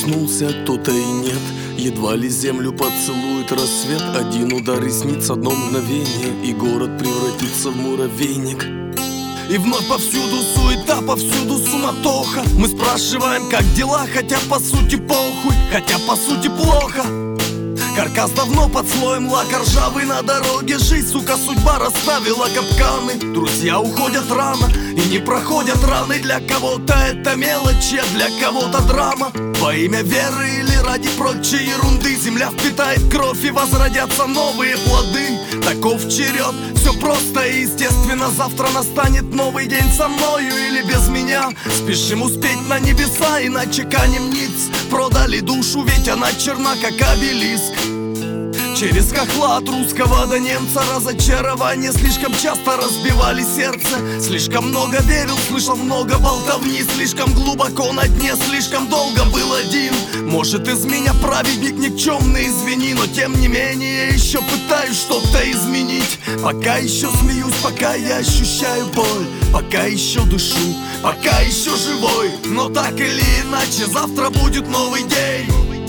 проснулся, кто-то и нет. Едва ли землю поцелует рассвет. Один удар ресниц, одно мгновение, и город превратится в муравейник. И вновь повсюду суета, повсюду суматоха. Мы спрашиваем, как дела, хотя по сути похуй, хотя по сути плохо. Каркас давно под слоем лака, ржавый на дороге. Жизнь, сука, судьба расставила капканы. Друзья уходят рано и не проходят раны. Для кого-то это мелочь, а для кого-то драма. Во имя веры или ради прочей ерунды земля впитает кровь и возродятся новые плоды. Таков черед, все просто и естественно. Завтра настанет новый день со мною или без меня. Спешим успеть на небеса, иначе канем ниц. Продали душу, ведь она черна, как обелиск. Через хохла от русского до немца разочарование слишком часто разбивали сердце. Слишком много верил, слышал много болтовни. Слишком глубоко на дне, слишком долго был один. Может, из меня праведник никчемный, извини, но тем не менее я еще пытаюсь что-то изменить. Пока еще смеюсь, пока я ощущаю боль, пока еще дышу, пока еще живой. Но так или иначе завтра будет новый день.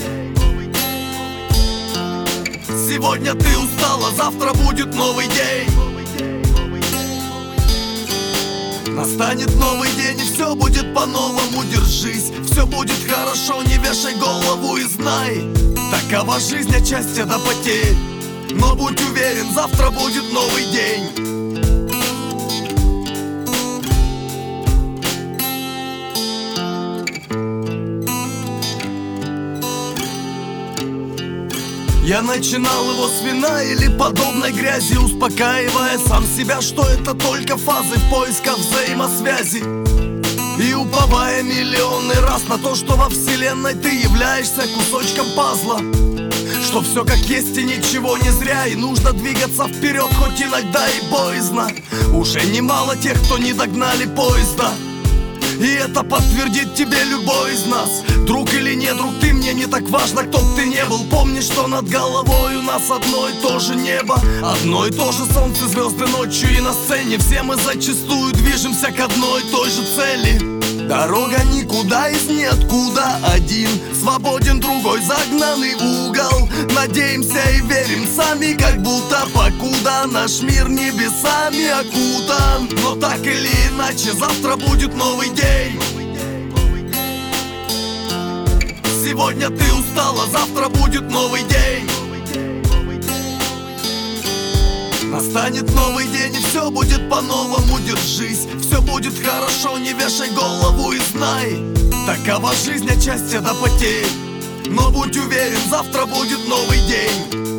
Сегодня ты устала, завтра будет новый день. Настанет новый день, и все будет по-новому. Держись, все будет хорошо, не вешай голову и знай, такова жизнь, отчасти до потерь. Но будь уверен, завтра будет новый день. Я начинал его с вина или подобной грязи, успокаивая сам себя, что это только фазы в поисках взаимосвязи. И уповая миллионный раз на то, что во вселенной ты являешься кусочком пазла. Что все как есть и ничего не зря, и нужно двигаться вперед, хоть иногда и боязно. Уже немало тех, кто не догнали поезда, и это подтвердит тебе любой из нас. Друг или не друг, ты мне не так важно, кто бы ты не был. Помни, что над головой у нас одно и то же небо, одно и то же солнце, звезды ночью и на сцене. Все мы зачастую движемся к одной и той же цели. Дорога никуда из ниоткуда, один свободен, другой загнанный в угол. Надеемся и верим сами, как будто покуда наш мир небесами окутан. Но так или иначе завтра будет новый день. Сегодня ты устала, завтра будет новый день. Настанет новый день, и все будет по-новому. Держись, все будет хорошо, не вешай голову и знай, такова жизнь, отчасти до потерь. Но будь уверен, завтра будет новый день.